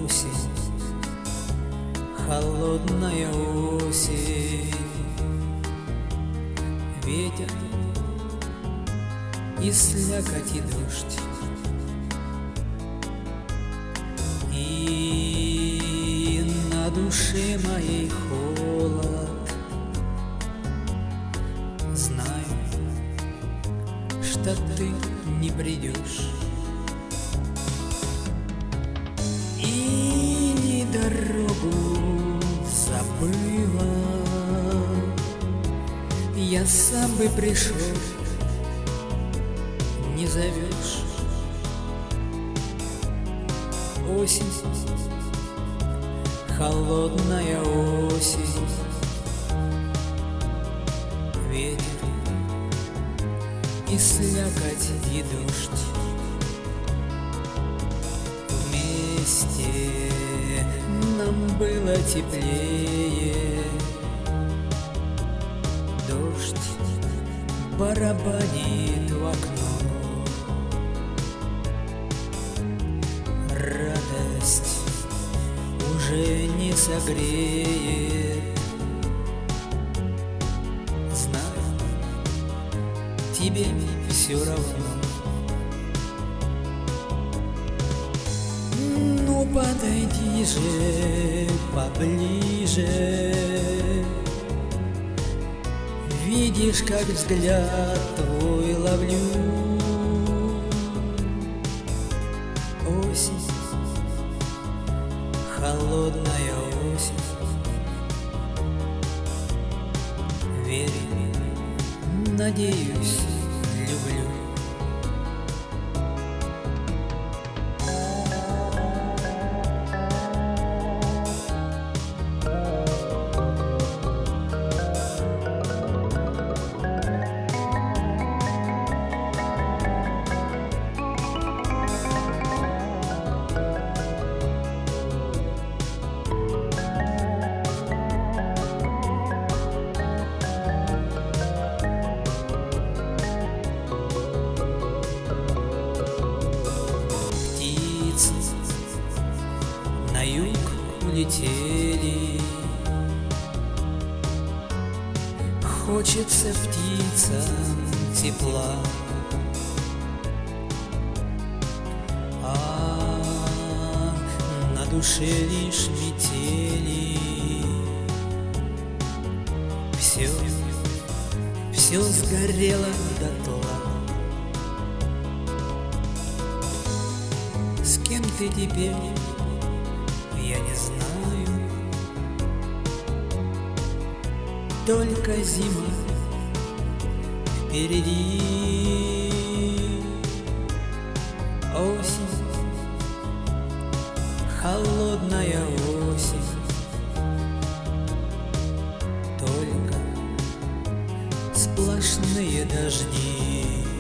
осень, холодная осень, ветер и слякоть и дождь, и на душе моей холод. Знаю, что ты не придешь, и не дорогу забыла. Я сам бы пришел, не зовешь. Осень, холодная осень, ветер и слякоть и дождь. Вместе нам было теплее. Дождь барабанит в окно. Радость уже не согреет. Знаю, тебе все равно. Ну подойди же поближе. Видишь, как взгляд твой ловлю. Осень, холодная осень, верю, надеюсь, люблю. На юг улетели, хочется птицам тепла, а на душе лишь метели. Все сгорело дотла. С кем ты теперь? Я не знаю, только зима впереди. Осень, холодная осень, только сплошные дожди.